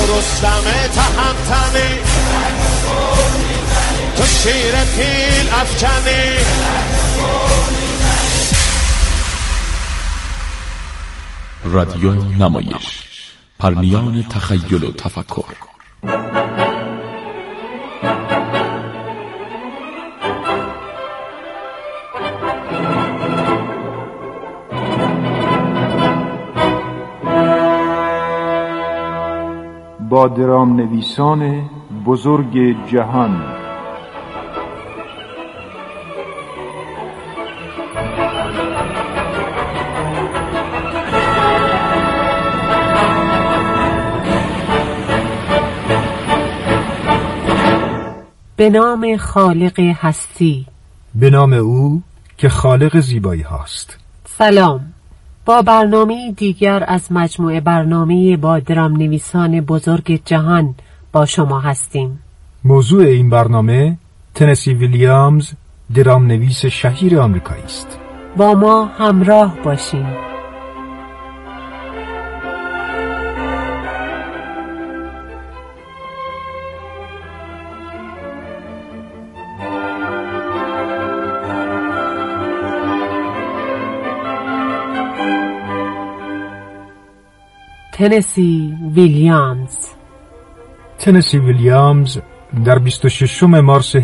تو رستم تهمتنی، تو شیر پیل افکنی. رادیو نمایش، پرنیان تخیل و تفکر. با درام نویسان بزرگ جهان. به نام خالق هستی، به نام او که خالق زیبایی هاست. سلام. با برنامه دیگر از مجموعه برنامه با درام نویسان بزرگ جهان با شما هستیم. موضوع این برنامه تنسی ویلیامز، درام نویس شهیر آمریکایی است. با ما همراه باشیم. تنسی ویلیامز. تنسی ویلیامز در 26 مارس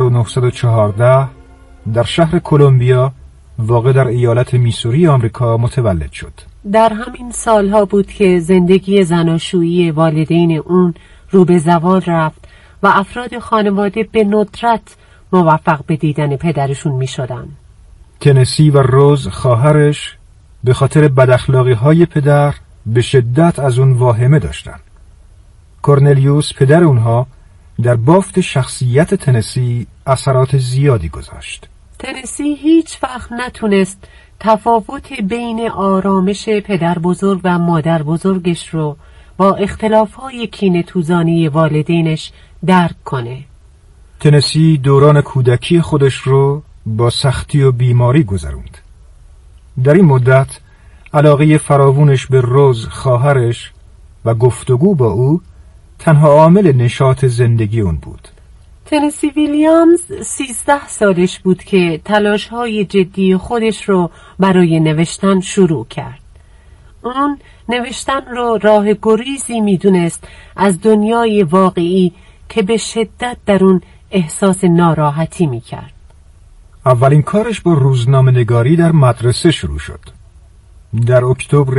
1914 در شهر کلمبیا واقع در ایالت میسوری آمریکا متولد شد. در همین سالها بود که زندگی زناشویی والدین اون رو به زوال رفت و افراد خانواده به ندرت موفق به دیدن پدرشون می شدن. تنسی و روز خواهرش به خاطر بداخلاقی‌های پدر به شدت از اون واهمه داشتن. کورنلیوس پدر اونها در بافت شخصیت تنسی اثرات زیادی گذاشت. تنسی هیچ وقت نتونست تفاوت بین آرامش پدر بزرگ و مادر بزرگش رو با اختلاف‌های کینه‌توزانه والدینش درک کنه. تنسی دوران کودکی خودش رو با سختی و بیماری گذروند. در این مدت علاقه فراوونش به روز خواهرش و گفتگو با او تنها عامل نشاط زندگی اون بود. تنسی ویلیامز 13 سالش بود که تلاش‌های جدی خودش رو برای نوشتن شروع کرد. اون نوشتن رو راه گریزی میدونست از دنیای واقعی که به شدت در اون احساس ناراحتی میکرد. اولین کارش با روزنامه‌نگاری در مدرسه شروع شد. در اکتبر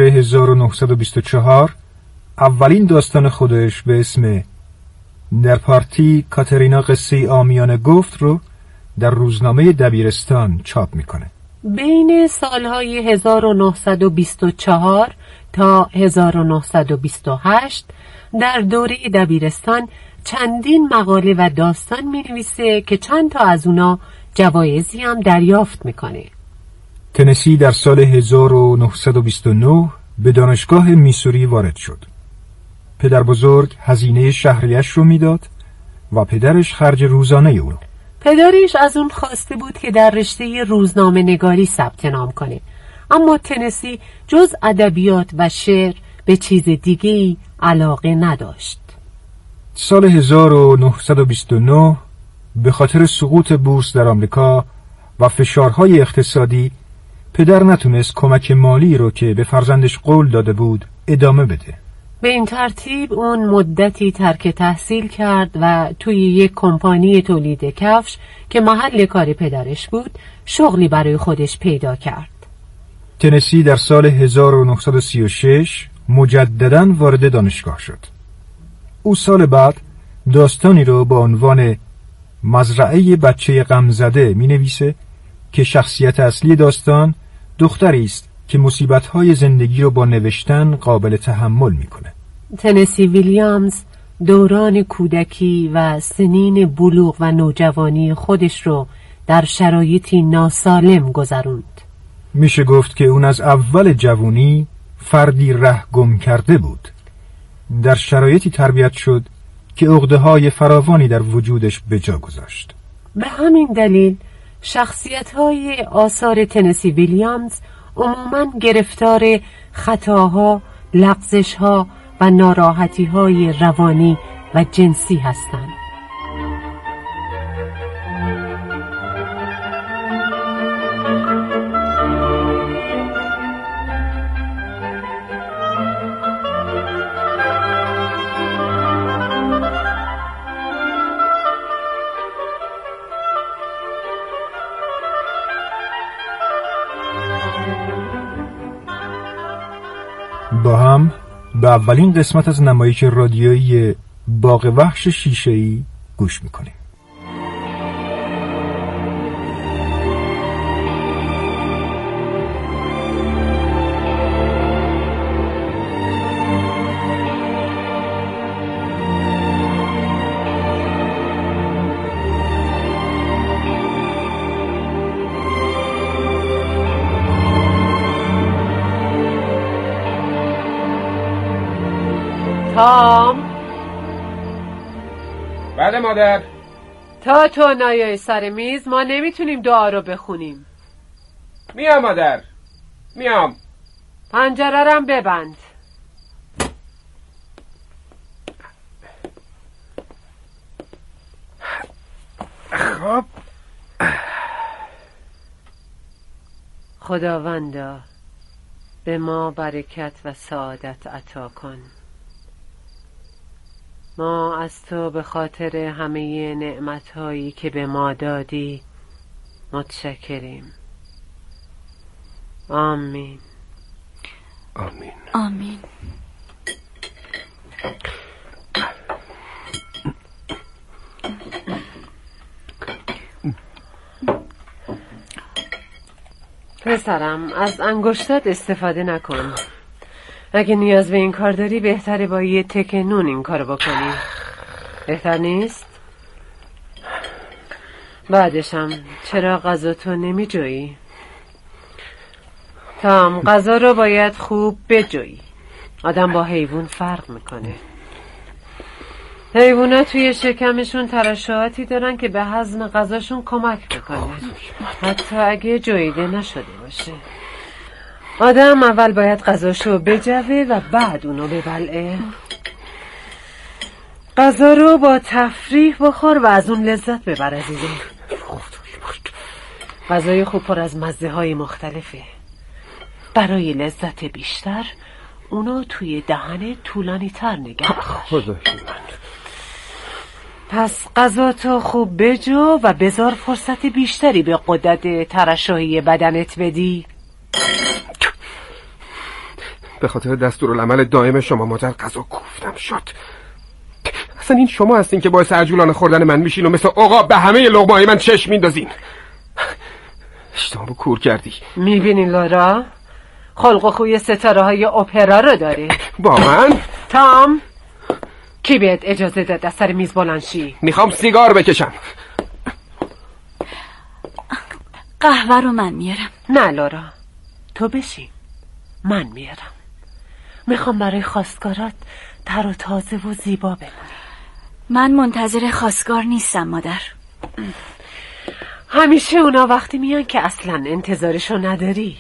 1924 اولین داستان خودش به اسم در پارتی کاترینا قصه عامیانه گفت رو در روزنامه دبیرستان چاپ میکنه. بین سالهای 1924 تا 1928 در دوره دبیرستان چندین مقاله و داستان مینویسه که چند تا از اونا جوایزی هم دریافت میکنه. تنسی در سال 1929 به دانشگاه میسوری وارد شد. پدر بزرگ هزینه شهریش رو میداد و پدرش خرج روزانه او رو. پدرش از اون خواسته بود که در رشته روزنامه نگاری ثبت نام کنه، اما تنسی جز ادبیات و شعر به چیز دیگه‌ای علاقه نداشت. سال 1929 به خاطر سقوط بورس در آمریکا و فشارهای اقتصادی پدر نتونست کمک مالی رو که به فرزندش قول داده بود ادامه بده. به این ترتیب اون مدتی ترک تحصیل کرد و توی یک کمپانی تولید کفش که محل کار پدرش بود شغلی برای خودش پیدا کرد. تنسی در سال 1936 مجدداً وارد دانشگاه شد. او سال بعد داستانی رو با عنوان مزرعه بچه غمزده می نویسه که شخصیت اصلی داستان دختری است که مصیبت‌های زندگی رو با نوشتن قابل تحمل می‌کنه. تنسی ویلیامز دوران کودکی و سنین بلوغ و نوجوانی خودش رو در شرایطی ناسالم گذروند. میشه گفت که اون از اول جوانی فردی ره گم کرده بود. در شرایطی تربیت شد که عقده‌های فراوانی در وجودش به جا گذاشت. به همین دلیل شخصیت‌های آثار تنسی ویلیامز عموماً گرفتار خطاها، لغزش‌ها و ناراحتی‌های روانی و جنسی هستند. با هم به اولین قسمت از نمایش رادیویی باغ وحش شیشه‌ای گوش میکنیم. تام. بله مادر. تا تو نیای سر میز ما نمیتونیم دعا رو بخونیم. میام مادر، میام. پنجره رم ببند. خب خداوندا به ما برکت و سعادت عطا کن. ما از تو به خاطر همه نعمت‌هایی که به ما دادی متشکریم. آمین. آمین. آمین. پسرم از انگشتات استفاده نکن. اگه نیاز به این کار داری بهتره با یه تکه نون این کارو بکنی. بهتر نیست؟ بعدشم چرا غذاتو نمی جویی؟ تام، غذا رو باید خوب بجویی. آدم با حیوان فرق میکنه. حیوونا توی شکمشون ترشحاتی دارن که به هضم غذاشون کمک میکنه، حتی اگه جویده نشده باشه. آدم اول باید غذاشو بجوه و بعد اونو ببلعه. غذا رو با تفریح بخور و از اون لذت ببر عزیزم. غذای خوب پر از مزه های مختلفه. برای لذت بیشتر اونو توی دهن طولانی تر نگه دار. پس غذاتو خوب بجو و بذار فرصت بیشتری به قدرت ترشحی بدنت بدی. به خاطر دستورالعمل دائم شما مادر غذا کوفتم شد. اصلا این شما هستین که باعث عجولانه خوردن من میشین و مثل عقاب به همه لقمه‌های من چشم میندازین. اشتباهو کور کردی. میبینی لورا؟ خلق و خوی ستاره های اپرا رو داری. با من؟ تام، کی بهت اجازه داد از سر میز بلند شی؟ میخوام سیگار بکشم. قهوه رو من میارم. نه لورا، تو بشین، من میارم. میخوام برای خواستگارات تر و تازه و زیبا بمونی. من منتظر خواستگار نیستم مادر. همیشه اونا وقتی میان که اصلا انتظارشو نداری.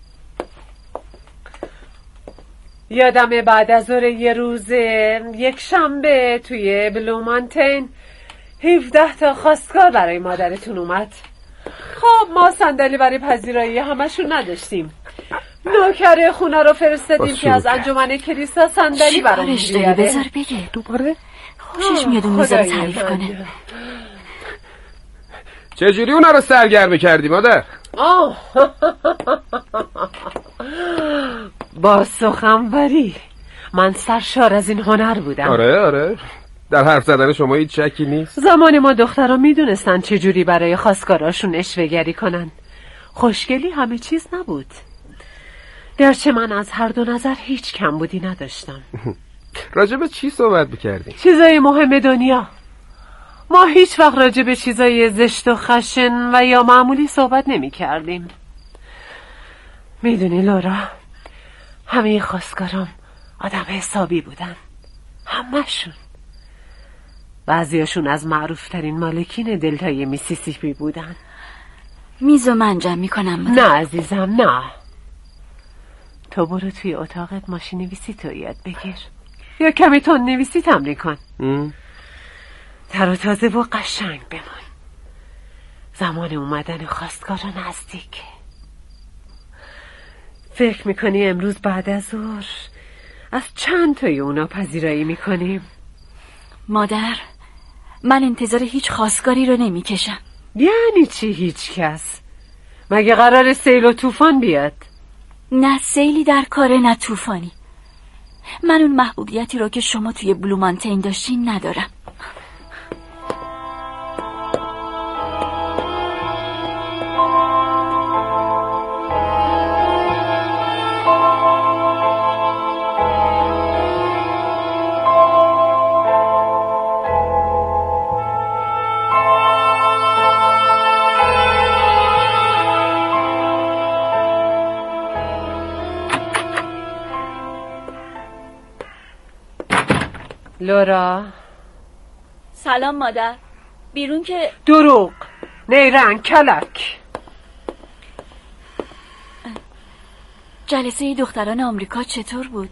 یادم بعد از ظهر یه روز یک شنبه توی بلو مانتین 17 تا خواستگار برای مادرتون اومد. خب ما صندلی برای پذیرایی همشون نداشتیم. نوکر خونه رو فرستادیم که از انجمن کلیسا صندلی برامون بیاره. بذار بگه دوباره. خوشش میاد اون میذاره تعریف کنه. چجوری اونا رو سرگرم کردی مادر؟ با سخنوری. من سرشار از این هنر بودم. آره در حرف زدن شما هیچ شکی نیست. زمان ما دخترها میدونستن چجوری برای خواستگاراشون اشوه‌گری کنن. خوشگلی همه چیز نبود. گرچه من از هر دو نظر هیچ کمبودی نداشتم. راجع به چی صحبت می‌کردی؟ چیزای مهم دنیا. ما هیچ وقت راجع به چیزای زشت و خشن و یا معمولی صحبت نمی‌کردیم. میدونی لورا، همه خواستگارام آدم حسابی بودن. همه‌شون. بعضیاشون از معروفترین مالکین دلتای میسیسیپی بودن. میزو من جمع میکنم. نه عزیزم نه. تو برو توی اتاقت ماشین نویسی تو یاد بگیر. یا کمی تون نویسی تمرین کن. تر و تازه و قشنگ بمون. زمان اومدن خواستگارا نزدیکه. فکر میکنی امروز بعد از ظهر از چند تای اونا پذیرایی میکنیم؟ مادر، من انتظار هیچ خواستگاری رو نمیکشم. یعنی چی هیچ کس؟ مگه قرار سیل و طوفان بیاد؟ نه سیلی در کاره نه طوفانی. من اون محبوبیتی رو که شما توی بلو مانتین داشتین ندارم. لورا. سلام مادر. بیرون که دروغ، نیرنگ، کلک. جلسه دختران آمریکا چطور بود؟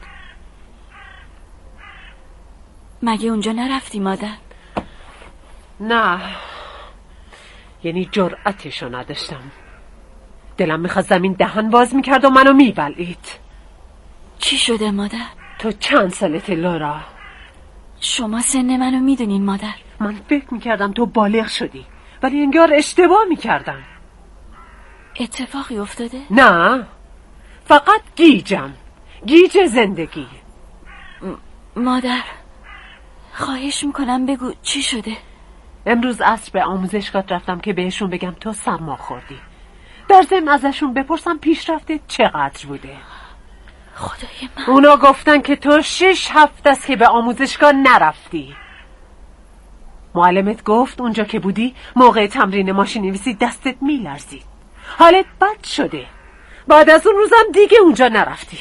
مگه اونجا نرفتی مادر؟ نه، یعنی جرأتشو نداشتم. دلم میخواد زمین دهن باز میکرد و منو میبلعید. چی شده مادر؟ تو چند سالته لورا؟ شما سن منو میدونین مادر. من فکر میکردم تو بالغ شدی، ولی انگار اشتباه میکردم. اتفاقی افتاده؟ نه، فقط گیج زندگی. مادر خواهش میکنم بگو چی شده؟ امروز عصر به آموزشگاه رفتم که بهشون بگم تو سرما خوردی. در ضمن ازشون بپرسم پیشرفته چقدر بوده. خدای من. اونا گفتن که تو 6 هفته است که به آموزشگاه نرفتی. معلمت گفت اونجا که بودی موقع تمرین ماشین نویسی دستت میلرزید. حالت بد شده. بعد از اون روزم دیگه اونجا نرفتی.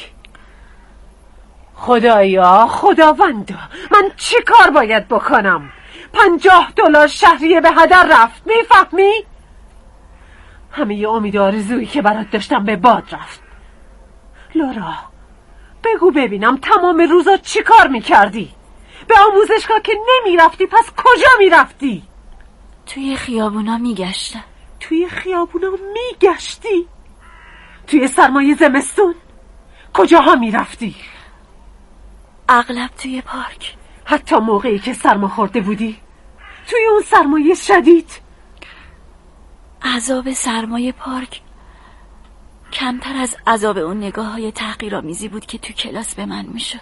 خدایا، خداوندا، من چی کار باید بکنم؟ $50 شهریه به هدر رفت، میفهمی؟ همه امید و آرزویی که برات داشتم به باد رفت. لورا، بگو ببینم تمام روزا چی کار میکردی؟ به آموزشگاه که نمیرفتی پس کجا میرفتی؟ توی خیابونا میگشتم. توی خیابونا میگشتی؟ توی سرمایه زمستون؟ کجاها میرفتی؟ اغلب توی پارک. حتی موقعی که سرما خورده بودی؟ توی اون سرمایه شدید؟ عذاب سرمایه پارک کمتر از عذاب اون نگاه‌های تحقیرآمیزی بود که تو کلاس به من میشد.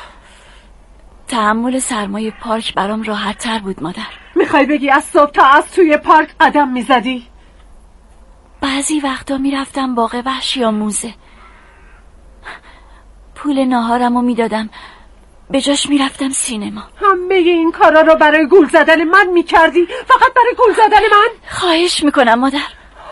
تحمل سرمایه پارک برام راحت تر بود مادر. میخوای بگی از صبح تا از توی پارک قدم میزدی؟ بعضی وقتا میرفتم باغ وحش یا موزه. پول ناهارمو میدادم، به جاش میرفتم سینما. همه این کارا رو برای گول زدن من میکردی؟ فقط برای گول زدن من؟ خواهش میکنم مادر.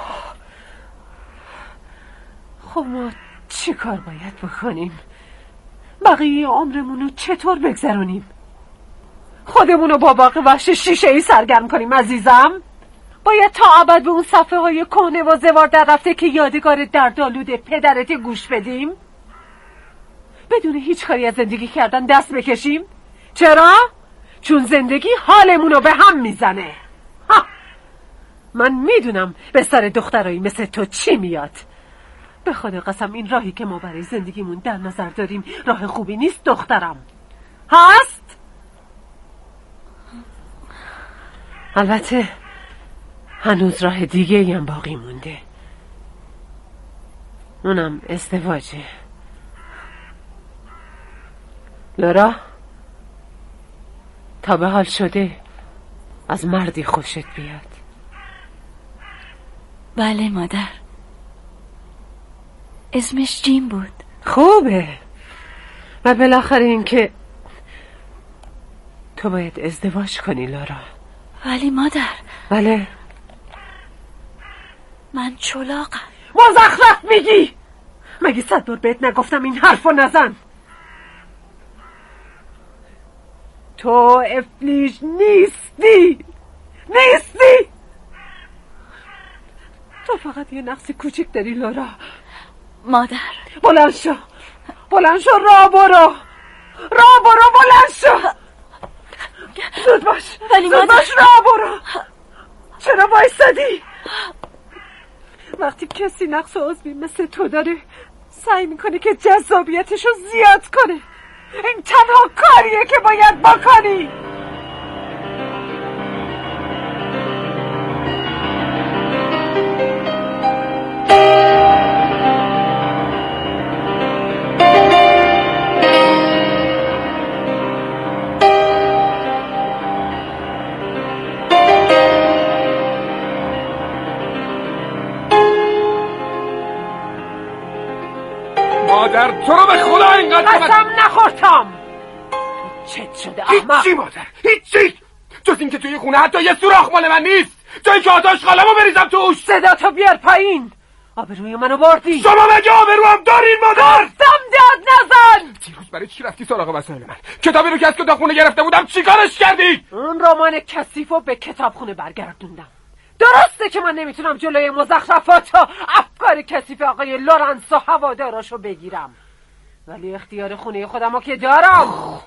خب ما چی کار باید بکنیم؟ بقیه عمرمونو چطور بگذرونیم؟ خودمونو با باغ وحش شیشه‌ای سرگرم کنیم عزیزم؟ باید تا ابد به اون صفحه های کهنه و زوار در رفته که یادگار دردآلود پدرت گوش بدیم؟ بدون هیچ کاری از زندگی کردن دست بکشیم؟ چرا؟ چون زندگی حالمونو به هم میزنه. من میدونم به سر دخترایی مثل تو چی میاد. به خدا قسم این راهی که ما برای زندگیمون در نظر داریم راه خوبی نیست دخترم. هست؟ البته هنوز راه دیگه هم باقی مونده. اونم ازدواجه. لورا، تا به حال شده از مردی خوشت بیاد؟ بله مادر. اسمش جیم بود. خوبه. و بالاخره این که تو باید ازدواج کنی لورا. ولی مادر. بله. من چلاقم. مزخرف میگی؟ مگه 100 بار بهت نگفتم این حرفو نزن؟ تو افلیج نیستی. تو فقط یه نقص کوچیک داری لورا. مادر. بلند شو راه برو. راه برو، بلند شو. زود باش، ولی زود باش، راه برو. چرا وایسادی؟ وقتی کسی نقص و عضوی مثل تو داره سعی میکنه که جذابیتشو زیاد کنه. این تنها کاریه که باید بکنی. مادر تو رو به خدا اینقدر قسم نخورتم. چت شده احمق. هیچی مادر، هیچی جز این که توی خونه حتی یه سوراخ مال من نیست، جایی که آتش خالمو بریزم توش. صدا تو بیار پایین. آبروی منو بردی. شما مگه آبروام دارین مادر؟ قسم داد نزن. دیروز برای چی رفتی سراغ وسایل من؟ کتابی رو که از کتابخونه گرفته بودم چیکارش کردی؟ اون رمان کثیفو به کتابخونه برگردوندم. درسته که من نمیتونم جلوی مزخرفات و افکار کثیف آقای لورنس و هواداراشو بگیرم، ولی اختیار خونه خودمو که دارم.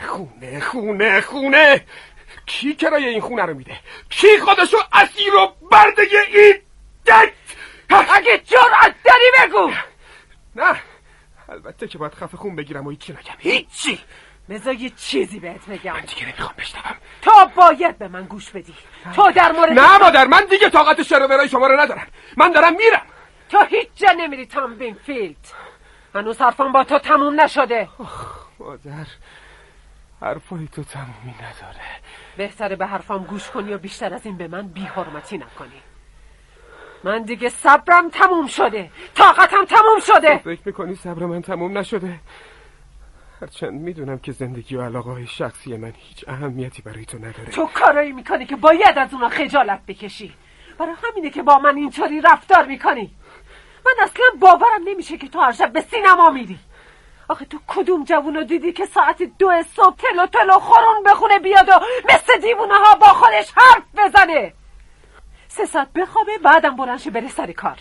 خونه کی کرایه این خونه رو میده؟ کی خودشو اسیر و برده این دک؟ اگه جرأت داری بگو. نه البته که باید خفه خون بگیرم و هیچی نگم. هیچی. بذار یه چیزی بهت بگم. من دیگه نمیخوام بشنوم. تو باید به من گوش بدی. تو در مورد نه مادر، من دیگه طاقت شر و ورای شما رو ندارم. من دارم میرم. تو هیچ جا نمیری تام وینفیلد. هنوز حرفم با تو تموم نشده. مادر حرفای تو تمومی نداره. بهتره به حرفام گوش کنی و بیشتر از این به من بی‌حرمتی نکنی. من دیگه صبرم تموم شده، طاقتم تموم شده. فکر میکنی صبر من تموم نشده؟ هرچند میدونم که زندگی و علاقه های شخصی من هیچ اهمیتی برای تو نداره. تو کارایی میکنی که باید از اونا خجالت بکشی. برای همینه که با من اینطوری رفتار میکنی. من اصلا باورم نمیشه که تو هر شب به سینما میری. آخه تو کدوم جوونو دیدی که ساعت 2 صبح تلو خورون بخونه بیاد و مثل دیوونه ها با خودش حرف بزنه؟ 3 ساعت بخوابه بعدم بلند شه بره سر کار.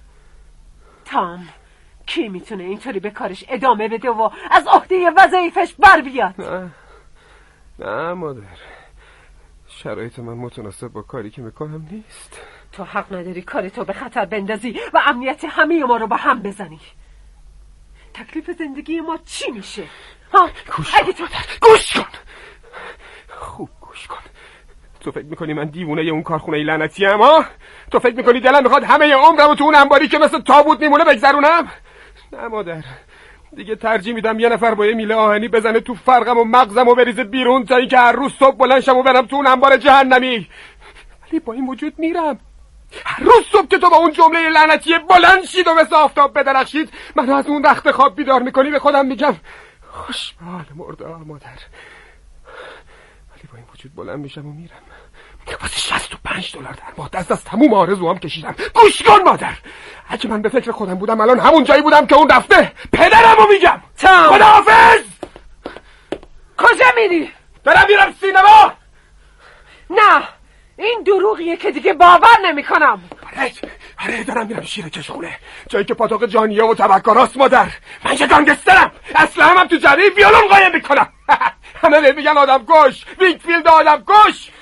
تام، کی میتونه اینطوری به کارش ادامه بده و از عهده وظایفش بر بیاد؟ نه مادر، شرایط من متناسب با کاری که میکنم نیست. تو حق نداری کارتو به خطر بندازی و امنیت همه ما رو با هم بزنی. تکلیف زندگی ما چی میشه؟ گوش کن مادر، گوش کن. خوب گوش کن. تو فکر میکنی من دیوونه اون کارخونه لعنتی ام ها؟ تو فکر میکنی دلم میخواد همه عمرمو تو اون انباری که مثل تابوت میمونه بگذرونم؟ نه مادر، دیگه ترجیح میدم یه نفر با یه میله آهنی بزنه تو فرقم و مغزم و بریزه بیرون تا اینکه هر روز صبح بلند شم و برم تو اون انبار جهنمی. ولی با این وجود میرم. هر روز صبح که تو با اون جمله لعنتی بلند شید و مثل آفتاب بدرخشید منو از اون رخت خواب بیدار میکنی، به خودم میگم خوش به حال مرده مادر. ولی با این وجود بلند میشم و میرم. واسه $65 در ماه دست از تموم آرزوام کشیدم. گوش کن مادر، اگه من به فکر خودم بودم الان همون جایی بودم که اون رفته. پدرمو میگم. خداحافظ. کجا میری؟ دارم میرم سینما. نه، این دروغیه که دیگه باور نمی کنم. آره دارم میرم شیرکشخونه، جایی که پاتوق جانیه و تبکاراست مادر. من یه گانگسترم، اصلا هم تو جریه ویولون قایم میکنم. همه به میگن آدم کش، وینگفیلد آدم کش.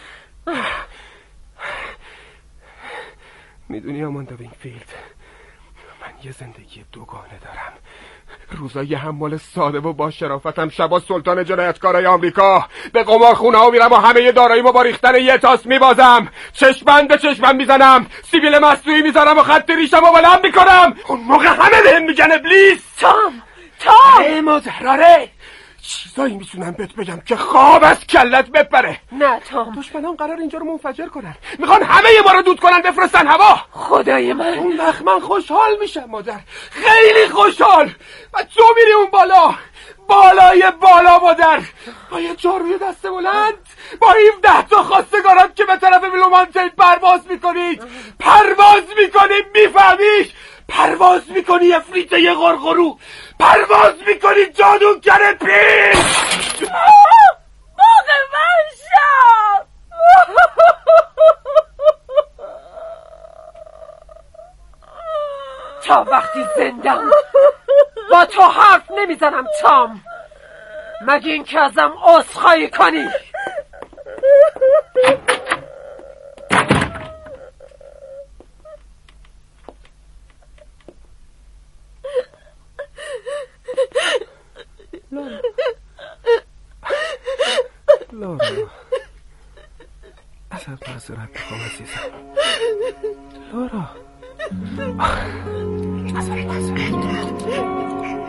میدونی آماندا وینگفیلد، من یه زندگی دوگانه دارم. روزای حمال ساده و با شرافتم، شبا سلطان جنایتکارای آمریکا. به قمارخونه ها میرم و همه داراییمو با ریختن یه تاس میبازم. چشمن به چشمم میزنم، سیبیل مصنوعی میزنم و خط ریشمو بلند میکنم. اون موقع همه بهم میگن ابلیس. تام مادر، چیزایی میتونم بهت بگم که خواب از کلت بپره. نه تام، دشمنان قرار اینجا رو منفجر کنن، میخوان همه ما رو دود کنن بفرستن هوا. خدای من، اون وقت من خوشحال میشم مادر، خیلی خوشحال. و تو میری اون بالای بالا مادر، با یه جاروی دست بلند، با 17 تا خواستگارات که به طرف بلومانتین پرواز میکنید. میفهمیش؟ پرواز میکنی افریته یه غرغرو، پرواز میکنی جادوگر پیر. موقع من شد. تا وقتی زندم با تو حرف نمیزنم تام. مگه این که ازم عذرخواهی کنی؟ لورا ازت معذرت میخوام عزیزم. لورا ازت معذرت میخوام.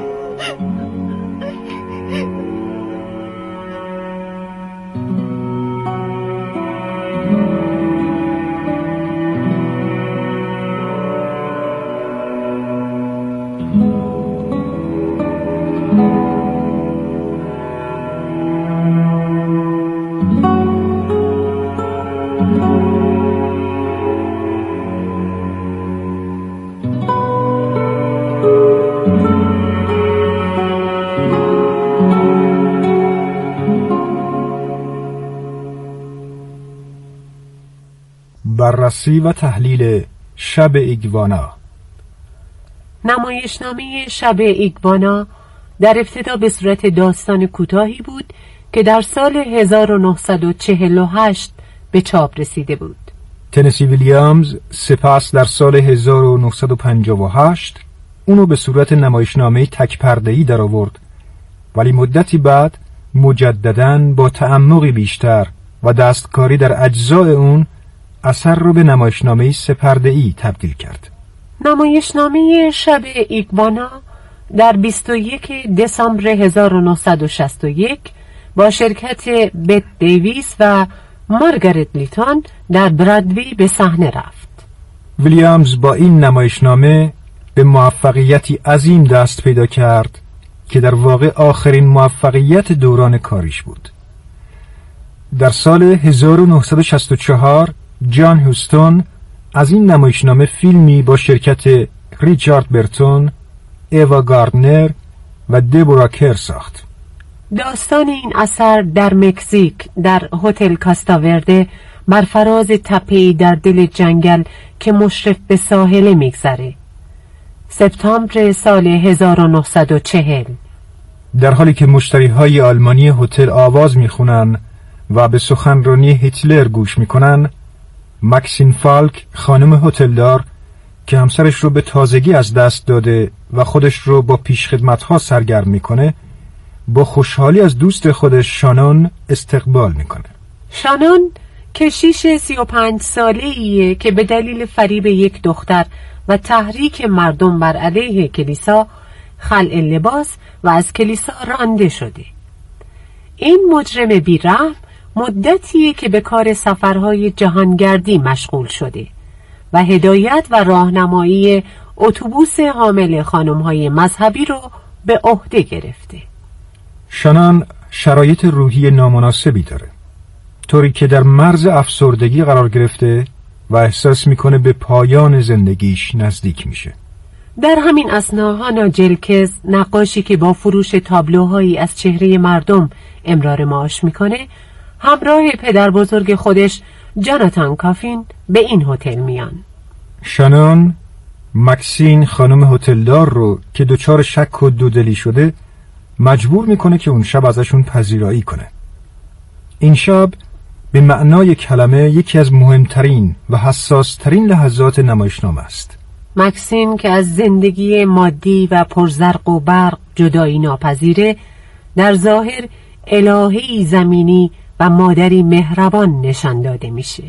بررسی و تحلیل شب ایگوانا. نمایشنامه شب ایگوانا در ابتدا به صورت داستان کوتاهی بود که در سال 1948 به چاپ رسیده بود. تنسی ویلیامز سپس در سال 1958 اونو به صورت نمایشنامه تک پرده‌ای در آورد، ولی مدتی بعد مجدداً با تعمقی بیشتر و دستکاری در اجزای اون اثر رو به نمایشنامه سه‌پرده‌ای تبدیل کرد. نمایشنامه شب ایگوانا در 21 دسامبر 1961 با شرکت بت دیویس و مارگارت لیتون در برادوی به صحنه رفت. ویلیامز با این نمایشنامه به موفقیتی عظیم دست پیدا کرد که در واقع آخرین موفقیت دوران کاریش بود. در سال 1964 جان هوستون از این نمایشنامه فیلمی با شرکت ریچارد برتون، ایوا گاردنر و دبورا کر ساخت. داستان این اثر در مکزیک در هتل کاستاورده بر فراز تپه‌ای در دل جنگل که مشرف به ساحل میگذره. سپتامبر سال 1940. در حالی که مشتریهای آلمانی هتل آواز میخونن و به سخنرانی هیتلر گوش میکنن، ماکسین فالک خانم هتلدار که همسرش رو به تازگی از دست داده و خودش رو با پیشخدمت‌ها سرگرم میکنه، با خوشحالی از دوست خودش شانون استقبال میکنه. شانون کشیش 35 ساله‌ایه که به دلیل فریب یک دختر و تحریک مردم بر علیه کلیسا خلع لباس و از کلیسا رانده شده. این مجرم بی‌رحم مدتیه که به کار سفرهای جهانگردی مشغول شده و هدایت و راهنمایی اتوبوس حامل خانم‌های مذهبی رو به عهده گرفته. شانون شرایط روحی نامناسبی داره، طوری که در مرز افسردگی قرار گرفته و احساس میکنه به پایان زندگیش نزدیک میشه. در همین اثنا هانا جلکز، نقاشی که با فروش تابلوهایی از چهره مردم امرار معاش میکنه، همراه پدر بزرگ خودش جاناتان کافین به این هتل میان. شانون ماکسین خانم هتلدار رو که دچار شک و دودلی شده مجبور میکنه که اون شب ازشون پذیرایی کنه. این شب به معنای کلمه یکی از مهمترین و حساسترین لحظات نمایشنامه است. ماکسین که از زندگی مادی و پرزرق و برق جدایی ناپذیره، در ظاهر الهه‌ای زمینی و مادری مهربان نشان داده میشه.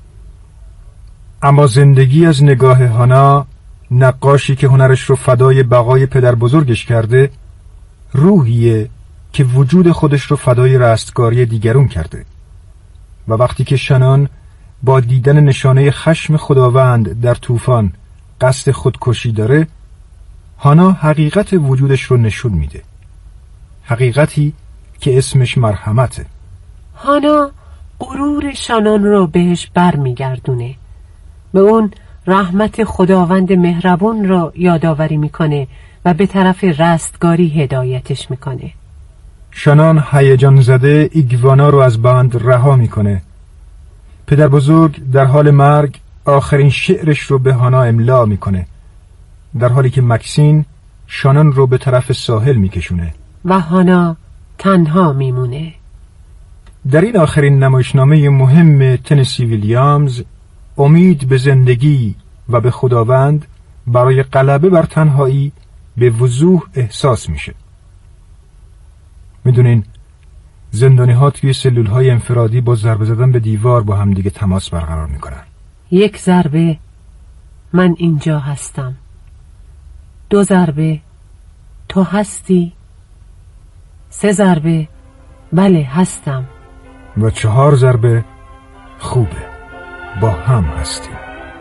اما زندگی از نگاه هانا، نقاشی که هنرش رو فدای بقای پدر بزرگش کرده، روحیه که وجود خودش رو فدای رستگاری دیگرون کرده. و وقتی که شانون با دیدن نشانه خشم خداوند در طوفان قصد خودکشی داره، هانا حقیقت وجودش رو نشون میده، حقیقتی که اسمش مرحمته. هانا غرور شانون رو بهش بر میگردونه، به اون رحمت خداوند مهربون رو یادآوری میکنه و به طرف رستگاری هدایتش میکنه. شانون هیجان زده ایگوانا رو از بند رها میکنه. پدر بزرگ در حال مرگ آخرین شعرش رو به هانا املا میکنه، در حالی که ماکسین شانون رو به طرف ساحل میکشونه و هانا تنها میمونه. در این آخرین نمایشنامه مهم تنسی ویلیامز، امید به زندگی و به خداوند برای غلبه بر تنهایی به وضوح احساس میشه. میدونین زندانی ها توی سلول های انفرادی با ضربه زدن به دیوار با هم دیگه تماس برقرار میکنن. یک ضربه، من اینجا هستم. 2 ضربه، تو هستی. 3 ضربه، بله هستم. و 4 ضربه، خوبه، با هم هستیم.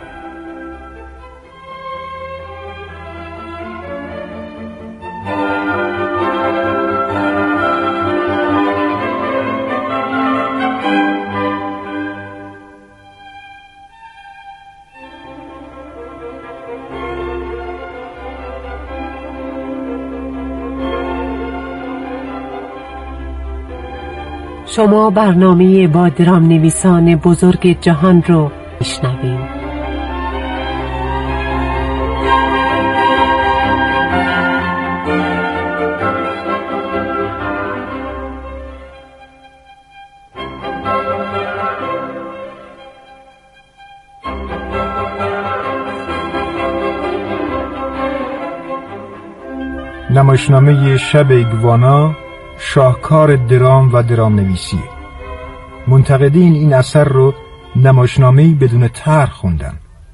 شما برنامه با درام نویسان بزرگ جهان رو میشنوید. نمایشنامه شب ایگوانا، شاهکار درام و درام نویسی. منتقدین این اثر رو نمایشنامه‌ای بدون طرح خوندن.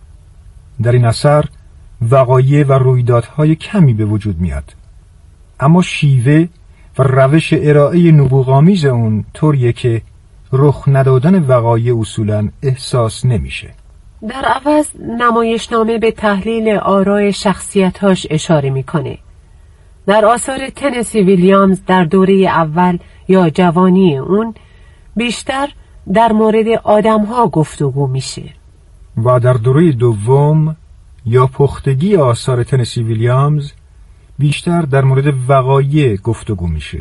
در این اثر وقایع و رویدادهای کمی به وجود میاد، اما شیوه و روش ارائه نبوغامیز اون طوریه که رخ ندادن وقایع اصولاً احساس نمیشه. در عوض نمایشنامه به تحلیل آراء شخصیت‌هاش اشاره میکنه. در آثار تنسی ویلیامز در دوره اول یا جوانی اون بیشتر در مورد آدم‌ها گفتگو میشه و در دوره دوم یا پختگی آثار تنسی ویلیامز بیشتر در مورد وقایع گفتگو میشه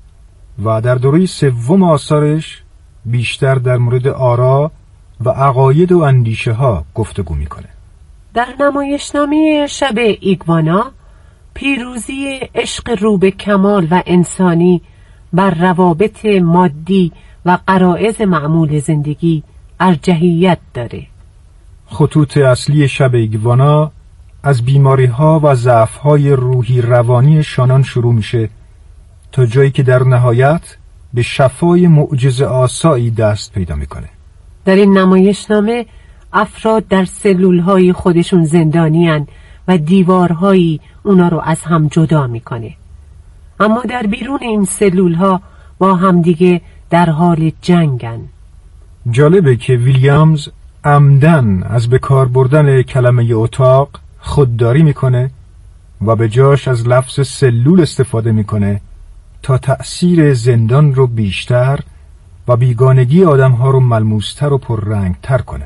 و در دوره سوم آثارش بیشتر در مورد آرا و عقاید و اندیشه ها گفتگو میکنه. در نمایشنامه شب ایگوانا پیروزی عشق رو به کمال و انسانی بر روابط مادی و غرایز معمول زندگی ارجحیت داره. خطوط اصلی شب ایگوانا از بیماری‌ها و ضعف‌های روحی روانی شانان شروع میشه تا جایی که در نهایت به شفای معجزه آسایی دست پیدا میکنه. در این نمایشنامه افراد در سلول‌های خودشون زندانی‌اند و دیوارهایی اونا رو از هم جدا میکنه، اما در بیرون این سلول‌ها با همدیگه در حال جنگن. جالبه که ویلیامز عمدن از به کار بردن کلمه اتاق خودداری میکنه و به جاش از لفظ سلول استفاده میکنه تا تأثیر زندان رو بیشتر و بیگانگی آدمها رو ملموستر و پررنگتر کنه.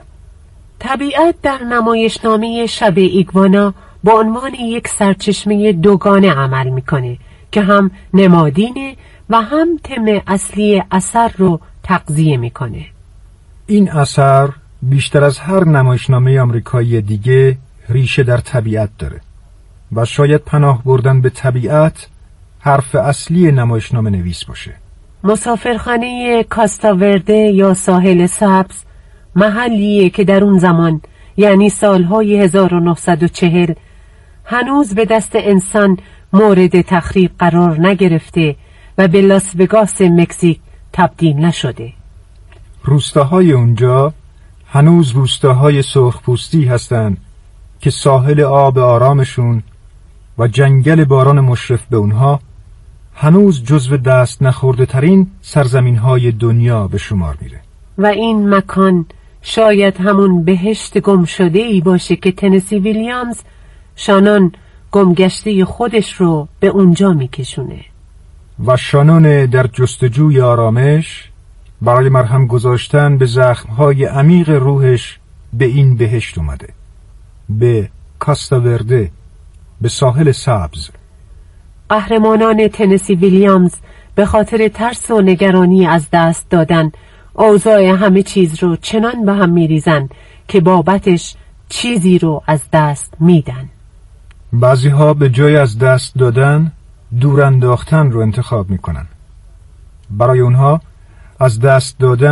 طبیعت در نمایشنامه شب ایگوانا با عنوان یک سرچشمه دوگانه عمل میکنه که هم نمادینه و هم تم اصلی اثر رو تغذیه میکنه. این اثر بیشتر از هر نمایشنامه آمریکایی دیگه ریشه در طبیعت داره و شاید پناه بردن به طبیعت حرف اصلی نمایشنامه نویس باشه. مسافرخانه کاستاورده یا ساحل سبز محلیه که در اون زمان یعنی سالهای 1940 هنوز به دست انسان مورد تخریب قرار نگرفته و به لاس وگاس مکزیک تبدیل نشده. روستاهای اونجا هنوز روستاهای سرخپوستی هستن که ساحل آب آرامشون و جنگل باران مشرف به اونها هنوز جزو دست نخورده ترین سرزمین های دنیا به شمار میره. و این مکان شاید همون بهشت گم شده ای باشه که تنسی ویلیامز شانون گمگشته خودش رو به اونجا میکشونه و شانون در جستجوی آرامش برای مرهم گذاشتن به زخمهای عمیق روحش به این بهشت اومده، به کاستاورده، به ساحل سبز. قهرمانان تنسی ویلیامز به خاطر ترس و نگرانی از دست دادن اوضاع همه چیز رو چنان به هم میریزن که بابتش چیزی رو از دست میدن. بعضی ها به جای از دست دادن دور انداختن رو انتخاب میکنن برای اونها از دست دادن